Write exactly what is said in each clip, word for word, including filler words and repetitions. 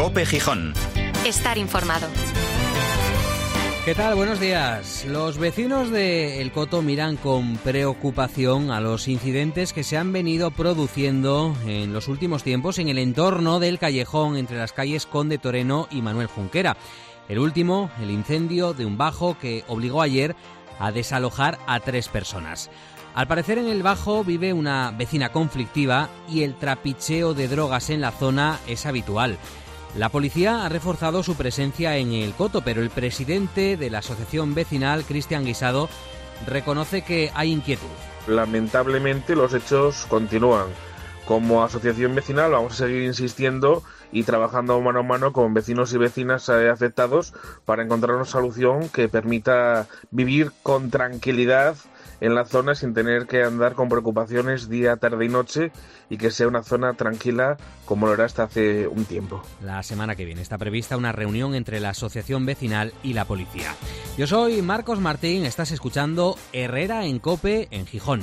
COPE Gijón. Estar informado. ¿Qué tal? Buenos días. Los vecinos de El Coto miran con preocupación a los incidentes que se han venido produciendo en los últimos tiempos en el entorno del callejón entre las calles Conde Toreno y Manuel Junquera. El último, el incendio de un bajo que obligó ayer a desalojar a tres personas. Al parecer en el bajo vive una vecina conflictiva y el trapicheo de drogas en la zona es habitual. La policía ha reforzado su presencia en El Coto, pero el presidente de la asociación vecinal, Cristian Guisado, reconoce que hay inquietud. Lamentablemente los hechos continúan. Como asociación vecinal vamos a seguir insistiendo y trabajando mano a mano con vecinos y vecinas afectados para encontrar una solución que permita vivir con tranquilidad en la zona sin tener que andar con preocupaciones día, tarde y noche, y que sea una zona tranquila como lo era hasta hace un tiempo. La semana que viene está prevista una reunión entre la asociación vecinal y la policía. Yo soy Marcos Martín, estás escuchando Herrera en COPE en Gijón.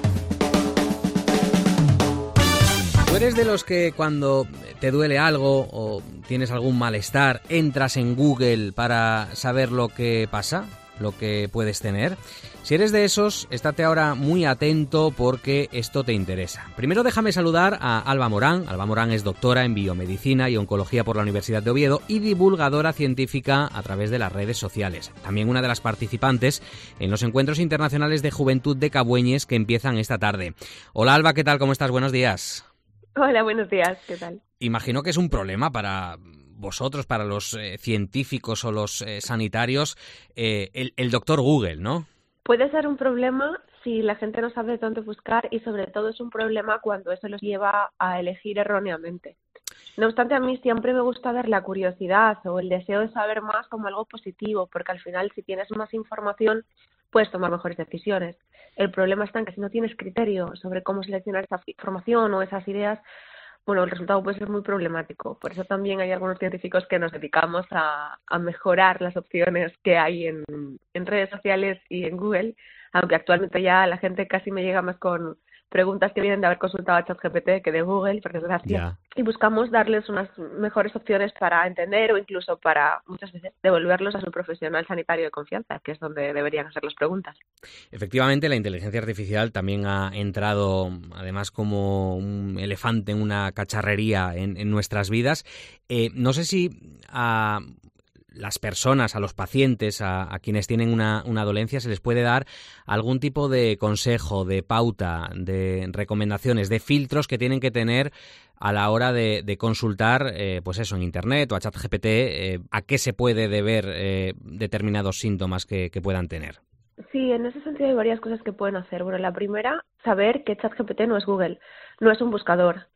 ¿Tú eres de los que cuando te duele algo o tienes algún malestar entras en Google para saber lo que pasa, lo que puedes tener? Si eres de esos, estate ahora muy atento porque esto te interesa. Primero déjame saludar a Alba Morán. Alba Morán es doctora en biomedicina y oncología por la Universidad de Oviedo y divulgadora científica a través de las redes sociales. También una de las participantes en los encuentros internacionales de juventud de Cabueñes que empiezan esta tarde. Hola Alba, ¿qué tal? ¿Cómo estás? Buenos días. Hola, buenos días. ¿Qué tal? Imagino que es un problema para vosotros, para los eh, científicos o los eh, sanitarios, eh, el, el doctor Google, ¿no? Puede ser un problema si la gente no sabe dónde buscar y sobre todo es un problema cuando eso los lleva a elegir erróneamente. No obstante, a mí siempre me gusta ver la curiosidad o el deseo de saber más como algo positivo, porque al final si tienes más información puedes tomar mejores decisiones. El problema está en que si no tienes criterio sobre cómo seleccionar esa información o esas ideas, bueno, el resultado puede ser muy problemático. Por eso también hay algunos científicos que nos dedicamos a, a mejorar las opciones que hay en, en redes sociales y en Google, aunque actualmente ya la gente casi me llega más con preguntas que vienen de haber consultado a ChatGPT que de Google, por desgracia. Yeah. Y buscamos darles unas mejores opciones para entender o incluso para, muchas veces, devolverlos a su profesional sanitario de confianza, que es donde deberían hacer las preguntas. Efectivamente, la inteligencia artificial también ha entrado, además, como un elefante en una cacharrería en, en nuestras vidas. Eh, no sé si a las personas, a los pacientes, a, a quienes tienen una, una dolencia, se les puede dar algún tipo de consejo, de pauta, de recomendaciones, de filtros que tienen que tener a la hora de, de consultar, eh, pues eso, en Internet o a ChatGPT, eh, a qué se puede deber eh, determinados síntomas que, que puedan tener. Sí, en ese sentido hay varias cosas que pueden hacer. Bueno, la primera, saber que ChatGPT no es Google, no es un buscador.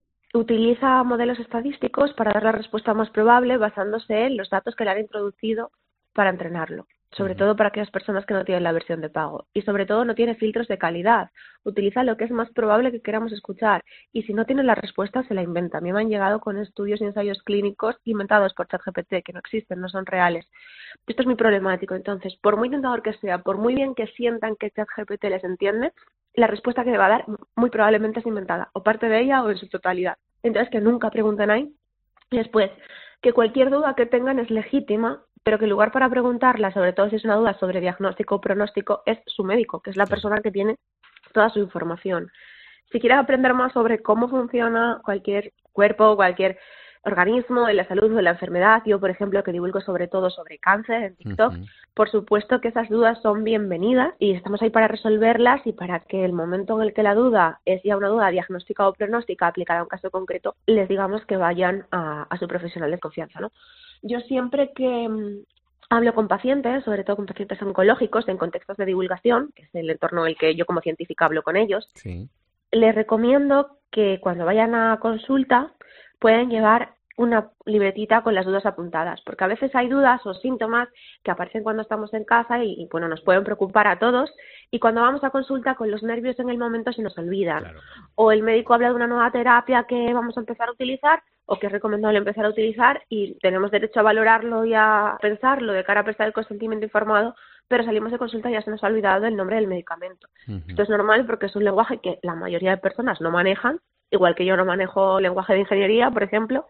Utiliza modelos estadísticos para dar la respuesta más probable basándose en los datos que le han introducido para entrenarlo, sobre todo para aquellas personas que no tienen la versión de pago. Y sobre todo no tiene filtros de calidad. Utiliza lo que es más probable que queramos escuchar. Y si no tiene la respuesta, se la inventa. A mí me han llegado con estudios y ensayos clínicos inventados por ChatGPT, que no existen, no son reales. Esto es muy problemático. Entonces, por muy tentador que sea, por muy bien que sientan que ChatGPT les entiende, la respuesta que le va a dar muy probablemente es inventada, o parte de ella o en su totalidad. Entonces, que nunca pregunten ahí. Y después, que cualquier duda que tengan es legítima, pero que el lugar para preguntarla, sobre todo si es una duda sobre diagnóstico o pronóstico, es su médico, que es la persona que tiene toda su información. Si quieren aprender más sobre cómo funciona cualquier cuerpo, cualquier organismo, de la salud o de la enfermedad, yo, por ejemplo, que divulgo sobre todo sobre cáncer en TikTok, uh-huh. Por supuesto que esas dudas son bienvenidas y estamos ahí para resolverlas y para que el momento en el que la duda es ya una duda diagnóstica o pronóstica aplicada a un caso concreto, les digamos que vayan a, a su profesional de confianza, ¿no? Yo siempre que mmm, hablo con pacientes, sobre todo con pacientes oncológicos en contextos de divulgación, que es el entorno en el que yo como científica hablo con ellos, sí. Les recomiendo que cuando vayan a consulta pueden llevar una libretita con las dudas apuntadas, porque a veces hay dudas o síntomas que aparecen cuando estamos en casa y, y bueno, nos pueden preocupar a todos, y cuando vamos a consulta con los nervios en el momento se nos olvidan. Claro. O el médico habla de una nueva terapia que vamos a empezar a utilizar o que es recomendable empezar a utilizar y tenemos derecho a valorarlo y a pensarlo de cara a prestar el consentimiento informado, pero salimos de consulta y ya se nos ha olvidado el nombre del medicamento. Uh-huh. Esto es normal porque es un lenguaje que la mayoría de personas no manejan, igual que yo no manejo lenguaje de ingeniería, por ejemplo,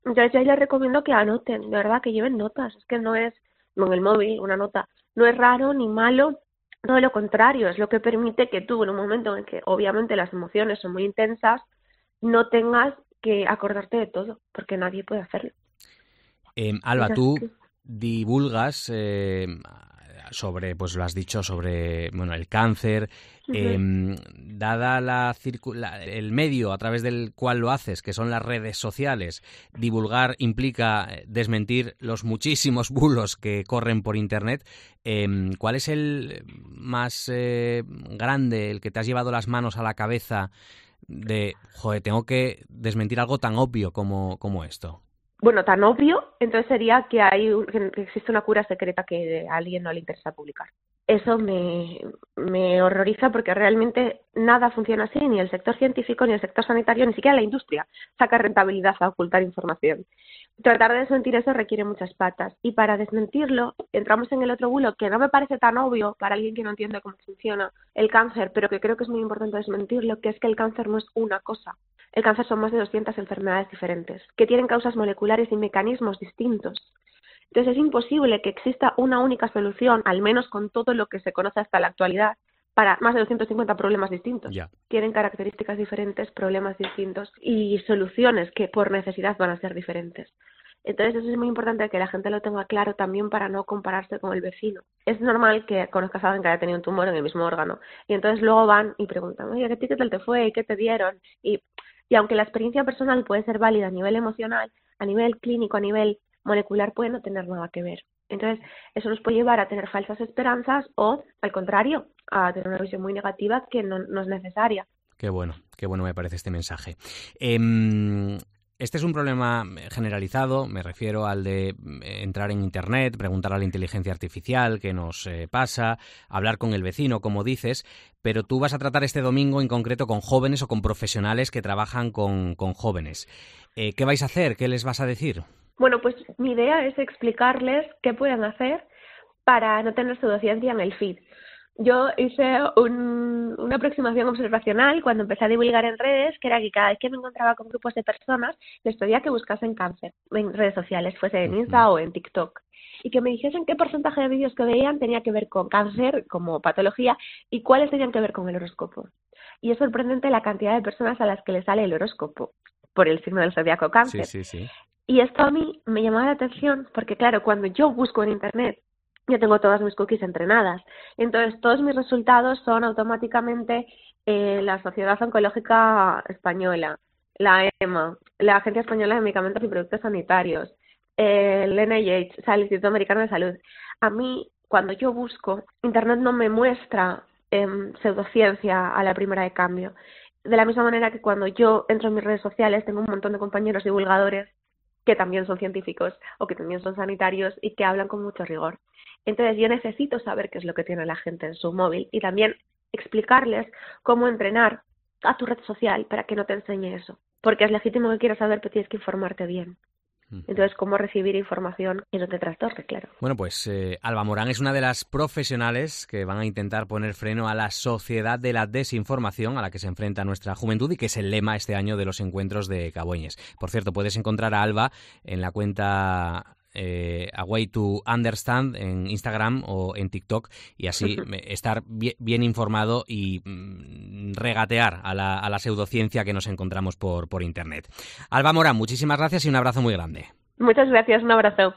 Entonces yo les recomiendo que anoten, de verdad, que lleven notas. Es que no es, con el móvil, una nota, no es raro ni malo, todo lo contrario, es lo que permite que tú, en un momento en que obviamente las emociones son muy intensas, no tengas que acordarte de todo, porque nadie puede hacerlo. Eh, Alba, tú divulgas eh, sobre, pues lo has dicho, sobre bueno el cáncer. Uh-huh. Eh, dada la, la el medio a través del cual lo haces, que son las redes sociales, divulgar implica desmentir los muchísimos bulos que corren por internet. Eh, ¿Cuál es el más eh, grande, el que te has llevado las manos a la cabeza de, joder, tengo que desmentir algo tan obvio como, como esto? Bueno, tan obvio, entonces sería que hay que existe una cura secreta que a alguien no le interesa publicar. Eso me, me horroriza porque realmente nada funciona así, ni el sector científico, ni el sector sanitario, ni siquiera la industria saca rentabilidad a ocultar información. Tratar de desmentir eso requiere muchas patas, y para desmentirlo entramos en el otro bulo que no me parece tan obvio para alguien que no entiende cómo funciona el cáncer, pero que creo que es muy importante desmentirlo, que es que el cáncer no es una cosa. El cáncer son más de doscientas enfermedades diferentes, que tienen causas moleculares y mecanismos distintos. Entonces es imposible que exista una única solución, al menos con todo lo que se conoce hasta la actualidad, para más de doscientos cincuenta problemas distintos. Yeah. Tienen características diferentes, problemas distintos y soluciones que por necesidad van a ser diferentes. Entonces eso es muy importante que la gente lo tenga claro también para no compararse con el vecino. Es normal que conozcas a alguien que haya tenido un tumor en el mismo órgano y entonces luego van y preguntan, oye, ¿qué tal te fue? ¿Y qué te dieron? Y, y aunque la experiencia personal puede ser válida a nivel emocional, a nivel clínico, a nivel molecular puede no tener nada que ver. Entonces, eso nos puede llevar a tener falsas esperanzas o, al contrario, a tener una visión muy negativa que no, no es necesaria. Qué bueno, qué bueno me parece este mensaje. Eh, este es un problema generalizado, me refiero al de entrar en Internet, preguntar a la inteligencia artificial qué nos eh, pasa, hablar con el vecino, como dices, pero tú vas a tratar este domingo en concreto con jóvenes o con profesionales que trabajan con, con jóvenes. Eh, ¿Qué vais a hacer? ¿Qué les vas a decir? Bueno, pues mi idea es explicarles qué pueden hacer para no tener pseudociencia en el feed. Yo hice un, una aproximación observacional cuando empecé a divulgar en redes, que era que cada vez que me encontraba con grupos de personas, les pedía que buscasen cáncer en redes sociales, fuese en Insta o en TikTok, y que me dijesen qué porcentaje de vídeos que veían tenía que ver con cáncer como patología y cuáles tenían que ver con el horóscopo. Y es sorprendente la cantidad de personas a las que les sale el horóscopo por el signo del zodiaco cáncer. Sí, sí, sí. Y esto a mí me llamaba la atención porque, claro, cuando yo busco en Internet, yo tengo todas mis cookies entrenadas. Entonces, todos mis resultados son automáticamente eh, la Sociedad Oncológica Española, la E M A, la Agencia Española de Medicamentos y Productos Sanitarios, eh, el N I H, o sea, el Instituto Americano de Salud. A mí, cuando yo busco, Internet no me muestra eh, pseudociencia a la primera de cambio. De la misma manera que cuando yo entro en mis redes sociales, tengo un montón de compañeros divulgadores que también son científicos o que también son sanitarios y que hablan con mucho rigor. Entonces yo necesito saber qué es lo que tiene la gente en su móvil y también explicarles cómo entrenar a tu red social para que no te enseñe eso. Porque es legítimo que quieras saber, pero tienes que informarte bien. Entonces, cómo recibir información y no te trastorne, claro. Bueno, pues eh, Alba Morán es una de las profesionales que van a intentar poner freno a la sociedad de la desinformación a la que se enfrenta nuestra juventud y que es el lema este año de los encuentros de Cabueñes. Por cierto, puedes encontrar a Alba en la cuenta eh, A Way to Understand en Instagram o en TikTok y así estar bien, bien informado y mm, regatear a la, a la pseudociencia que nos encontramos por, por Internet. Alba Morán, muchísimas gracias y un abrazo muy grande. Muchas gracias, un abrazo.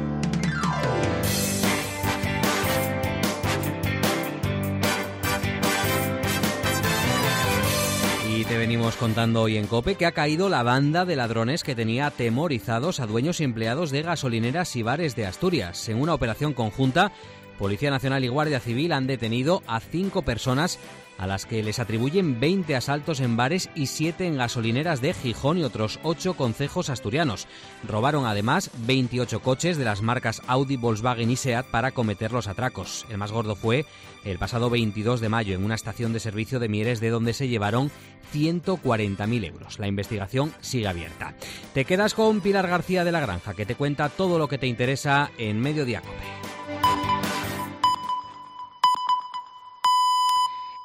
Y te venimos contando hoy en COPE que ha caído la banda de ladrones que tenía atemorizados a dueños y empleados de gasolineras y bares de Asturias. En una operación conjunta, Policía Nacional y Guardia Civil han detenido a cinco personas a las que les atribuyen veinte asaltos en bares y siete en gasolineras de Gijón y otros ocho concejos asturianos. Robaron además veintiocho coches de las marcas Audi, Volkswagen y SEAT para cometer los atracos. El más gordo fue el pasado veintidós de mayo en una estación de servicio de Mieres, de donde se llevaron ciento cuarenta mil euros. La investigación sigue abierta. Te quedas con Pilar García de la Granja, que te cuenta todo lo que te interesa en Mediodía COPE.